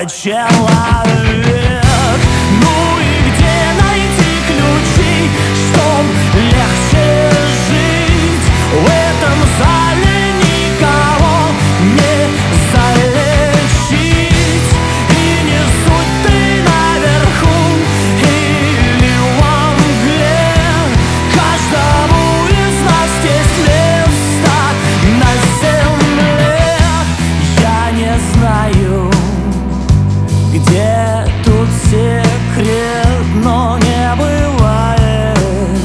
человек. Ну и где найти ключи, чтоб легче жить? В этом зале никого не залечить. И не суть ты наверху или во мгле, каждому из нас есть место на земле. Я не знаю, где тут секрет, но не бывает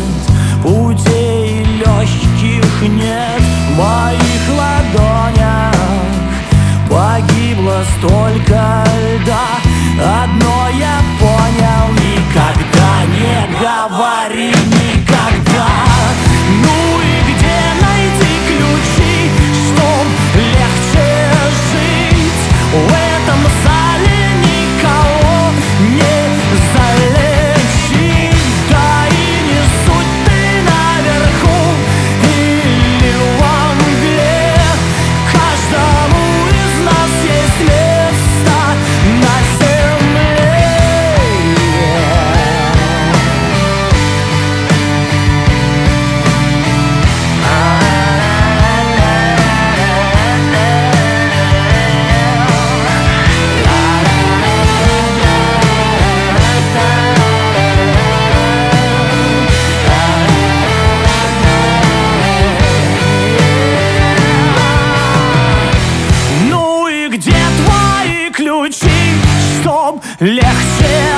путей легких нет. В моих ладонях погибло столько льда. Одно я понял: никогда не говори никогда. Ну и где найти ключи, чтоб легче жить? В этом зале никого не залечить. Да и не суть ты наверху или во мгле, каждому из нас есть место на земле. Ну и где твои ключи, чтоб легче